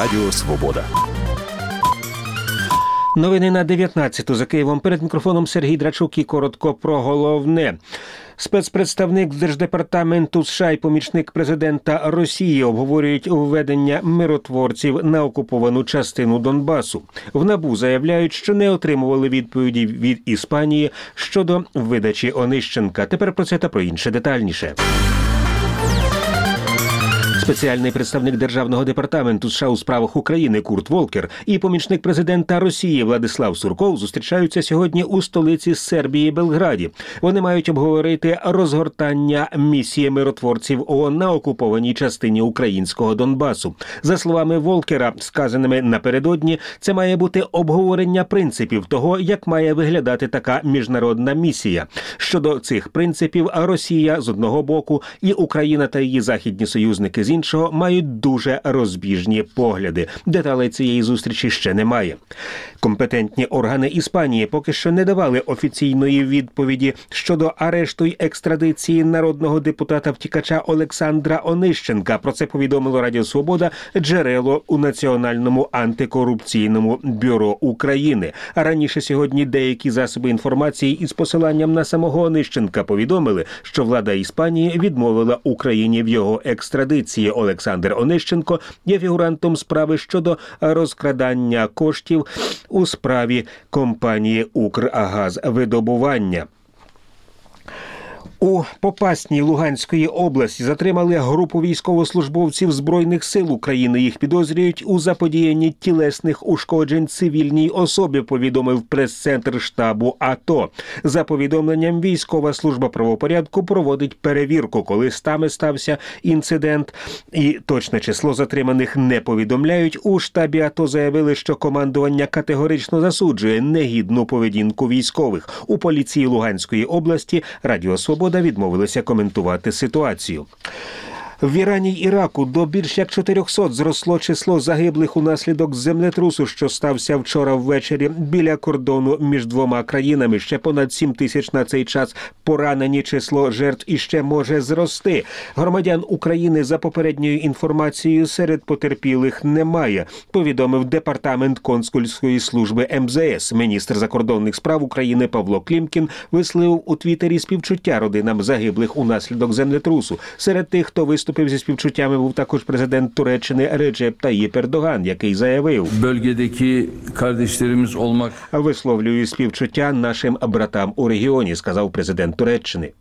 Радіо Свобода. Новини на 19-ту за Києвом. Перед мікрофоном Сергій Драчук і коротко про головне. Спецпредставник Держдепартаменту США і помічник президента Росії обговорюють введення миротворців на окуповану частину Донбасу. В НАБУ заявляють, що не отримували відповіді від Іспанії щодо видачі Онищенка. Тепер про це та про інше детальніше. Спеціальний представник Державного департаменту США у справах України Курт Волкер і помічник президента Росії Владислав Сурков зустрічаються сьогодні у столиці Сербії Белграді. Вони мають обговорити розгортання місії миротворців ООН на окупованій частині українського Донбасу. За словами Волкера, сказаними напередодні, це має бути обговорення принципів того, як має виглядати така міжнародна місія. Щодо цих принципів, Росія з одного боку і Україна та її західні союзники з іншого мають дуже розбіжні погляди. Деталей цієї зустрічі ще немає. Компетентні органи Іспанії поки що не давали офіційної відповіді щодо арешту й екстрадиції народного депутата-втікача Олександра Онищенка. Про це повідомило Радіо Свобода джерело у Національному антикорупційному бюро України. А раніше сьогодні деякі засоби інформації із посиланням на самого Онищенка повідомили, що влада Іспанії відмовила Україні в його екстрадиції. Олександр Онищенко є фігурантом справи щодо розкрадання коштів у справі компанії «Укргазвидобування». У Попасній Луганської області затримали групу військовослужбовців Збройних сил України. Їх підозрюють у заподіянні тілесних ушкоджень цивільній особі, повідомив прес-центр штабу АТО. За повідомленням, військова служба правопорядку проводить перевірку, коли саме стався інцидент. І точне число затриманих не повідомляють. У штабі АТО заявили, що командування категорично засуджує негідну поведінку військових. У поліції Луганської області Радіо Свобода відмовилися коментувати ситуацію. В Ірані й Іраку до більш як 400 зросло число загиблих унаслідок землетрусу, що стався вчора ввечері біля кордону між двома країнами. Ще понад 7 тисяч на цей час поранені, число жертв іще може зрости. Громадян України, за попередньою інформацією, серед потерпілих немає, повідомив Департамент консульської служби МЗС. Міністр закордонних справ України Павло Клімкін висловив у Твіттері співчуття родинам загиблих унаслідок землетрусу. Серед тих, хто виступив зі співчуттями, був також президент Туреччини Реджеп Таїп Ердоган, який заявив: «Висловлюю співчуття нашим братам у регіоні», сказав президент Туреччини.